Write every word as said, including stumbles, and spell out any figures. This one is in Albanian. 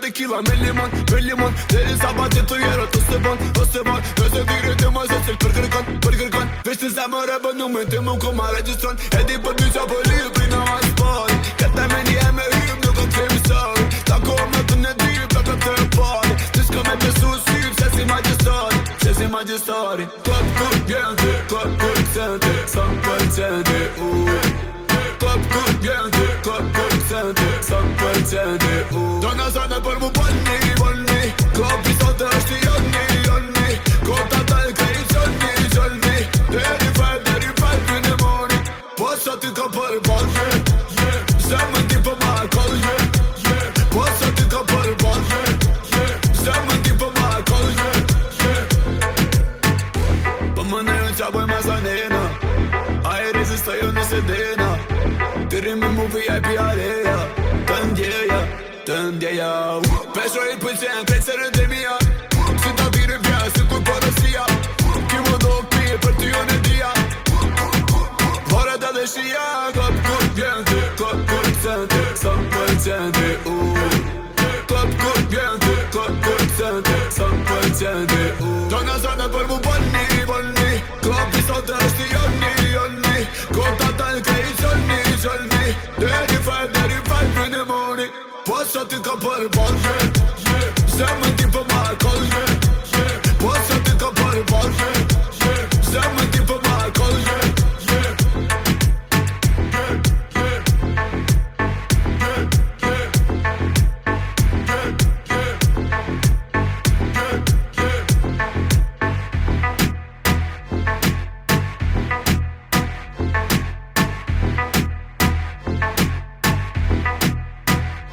tequila, me limon, me limon Deri sabah të të jero të së bon, të së bon Nëse vire të më zësër për kërkon, për kërkon Vesh të zemër e bë nume të më ku ma registron E di për dy qa për liu për në mas pari Këtë me një e me hym nuk o të kemi sërë Ta kohë me të në dy për për të pari Të shko me besu syp se si magjistari Se si magjistari Klop kur bjente, klop kur kësente Sa për qente, uë Klop kur bjente, klop kur kësente Sa për qente, uë Do në zane për mu bëni, bëni Klop i sote është i joni, joni Kota tal krejt qëllni, qëllni Deri faj, deri faj për në moni Po sa ty ka për balje Zemën ti për ma kolje Po sa ty ka për balje Zemën ti për ma kolje Po më në ju qa bëj ma zanena A e rezistoj jo në sedena Të rime mu vijaj pi areja Të ndjeja, të ndjeja Pesho i pëlqen krejt se rëndë e mija Si ta vire vja, si kur porosia Ki më do pije për ty jo në dia Varet edhe shia Klop kur bjente, klop kur kësente Sa për qente, uë Klop kur bjente, klop kur kësente Sa për qente, uë Do në zane për mu bëni, bëni Klop i sote është i joni, joni Kota tal krejt qëllni, qëllni Deri faj, deri faj për në moni Po sa ty ka për balje Zemën ti për ma kolje